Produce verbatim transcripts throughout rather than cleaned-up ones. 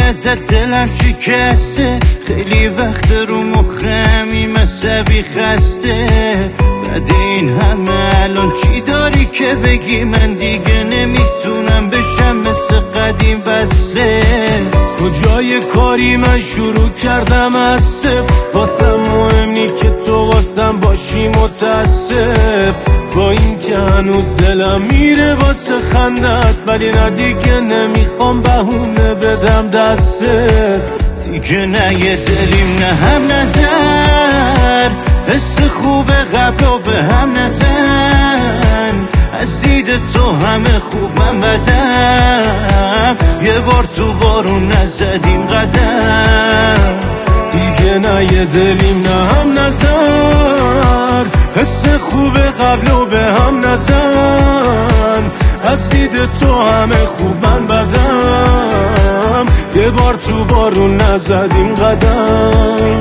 ازت دلم شکسته، خیلی وقت رو مخمی مصبی خسته. بعد این همه الان چی داری که بگی؟ من دیگه نمیتونم بشم مثل قدیم وصله. کجای کاری من شروع کردم از صفر، واسم مهمی که تو واسم باشی متاسف. با این که هنوز دلم میره واسه خندت، ولی نه دیگه نمیخوام بهونه بدم دستت. دیگه نه یه دلیم نه هم نظر، حس خوب قبل و به هم نزن. از دید تو همه خوب من بدم، یه بار تو بارون نزدیم قدم. دیگه نه یه دلیم نه هم نظر، حس خوب قبل و به هم نزن. از دید تو همه خوب من بدم، یه بار تو بارون نزدیم قدم.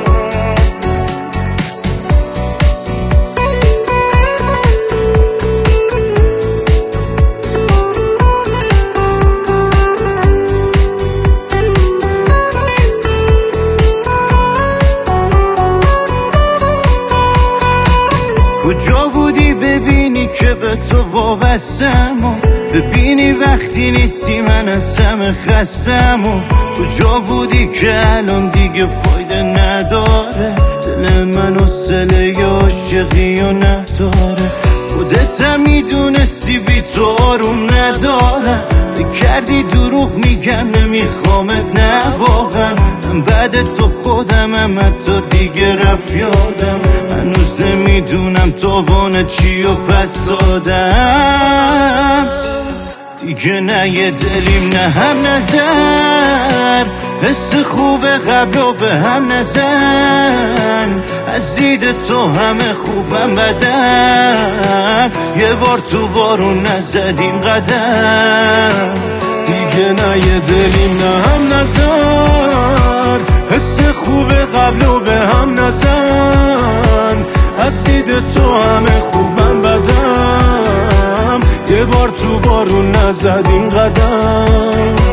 کجا بودی ببینی که به تو وابستم، و ببینی وقتی نیستی من از همه خستم. و کجا بودی که الان دیگه فایده نداره، دل من حوصله عاشقی و نداره. خودت هم میدونستی بی تو آروم ندارم، بکردی دروغ میگم نمیخوامت نه واقعا. من بعد تو خودم هم حتی دیگه رفت یادم، هنوز نمیدونم تاوان چی و پس دادم. دیگه نه یه دلیم نه هم نظر، حس خوب قبل و به هم نزن. از دید تو همه خوبم بدم، یه بار تو بارون نزدیم قدم. دیگه نه یه دلیم نه هم نظر، حس خوب قبل و به هم نزن. از دید تو همه خوبم بدم، یه بار تو بارون نزدیم قدم.